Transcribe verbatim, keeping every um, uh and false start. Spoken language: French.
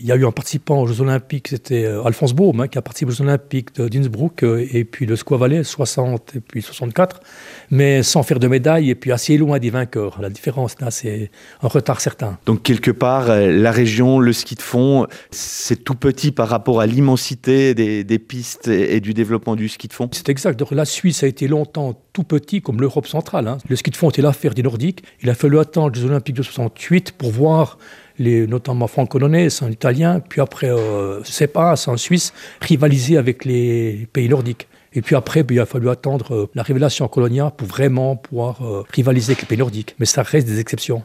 il y a eu un participant aux Jeux Olympiques, c'était euh, Alphonse Baume, hein, qui a participé aux Jeux Olympiques de- d'Innsbruck euh, et puis de Squaw Valley, soixante et puis soixante-quatre, mais sans faire de médaille et puis assez loin des vainqueurs. La différence là, c'est un retard certain. Donc quelque part, euh, la région, le ski de fond, c'est tout petit par rapport à l'immensité des, des pistes et, et du développement du ski de fond. C'est exact. Donc, la Suisse a été longtemps tout petit comme l'Europe centrale, hein. Le ski de fond était l'affaire des Nordiques. Il a fallu attendre les Jeux Olympiques de soixante-huit pour voir les, notamment Franco Nonès, un Italien, puis après euh, Sepas, en Suisse, rivaliser avec les pays nordiques. Et puis après, ben, il a fallu attendre euh, la révélation Colonia pour vraiment pouvoir euh, rivaliser avec les pays nordiques. Mais ça reste des exceptions.